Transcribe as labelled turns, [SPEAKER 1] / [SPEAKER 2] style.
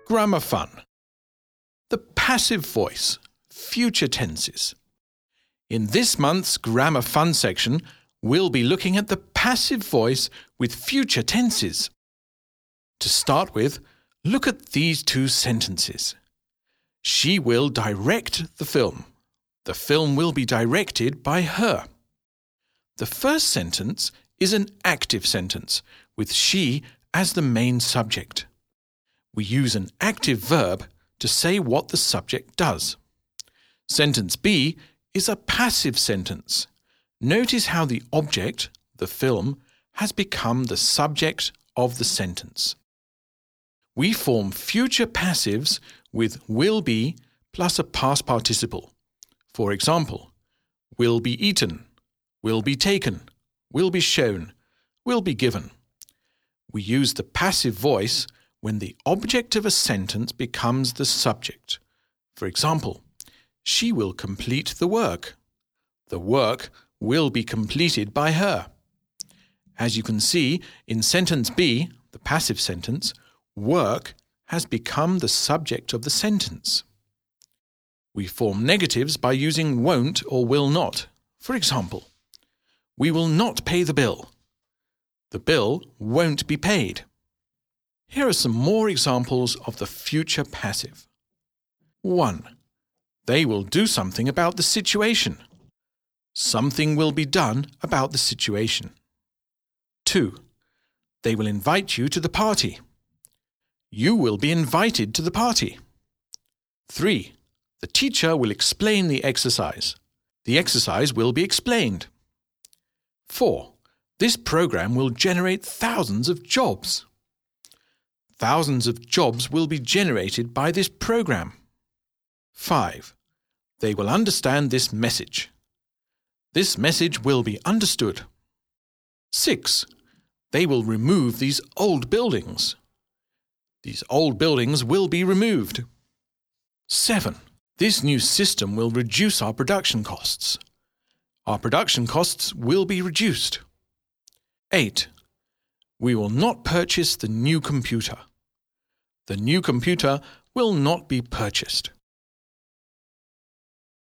[SPEAKER 1] Grammar fun. The passive voice, future tenses. In this month's Grammar Fun section, we'll be looking at the passive voice with future tenses. To start with, look at these two sentences. She will direct the film. The film will be directed by her. The first sentence is an active sentence with she as the main subject. We use an active verb to say what the subject does. Sentence B is a passive sentence. Notice how the object, the film, has become the subject of the sentence. We form future passives with will be plus a past participle. For example, will be eaten, will be taken, will be shown, will be given. We use the passive voice when the object of a sentence becomes the subject. For example, she will complete the work. The work will be completed by her. As you can see, in sentence B, the passive sentence, work has become the subject of the sentence. We form negatives by using won't or will not. For example, we will not pay the bill. The bill won't be paid. Here are some more examples of the future passive. 1. They will do something about the situation. Something will be done about the situation. 2. They will invite you to the party. You will be invited to the party. 3. The teacher will explain the exercise. The exercise will be explained. 4. This program will generate thousands of jobs. Thousands of jobs will be generated by this program. 5. They will understand this message. This message will be understood. 6. They will remove these old buildings. These old buildings will be removed. 7. This new system will reduce our production costs. Our production costs will be reduced. 8. We will not purchase the new computer. The new computer will not be purchased.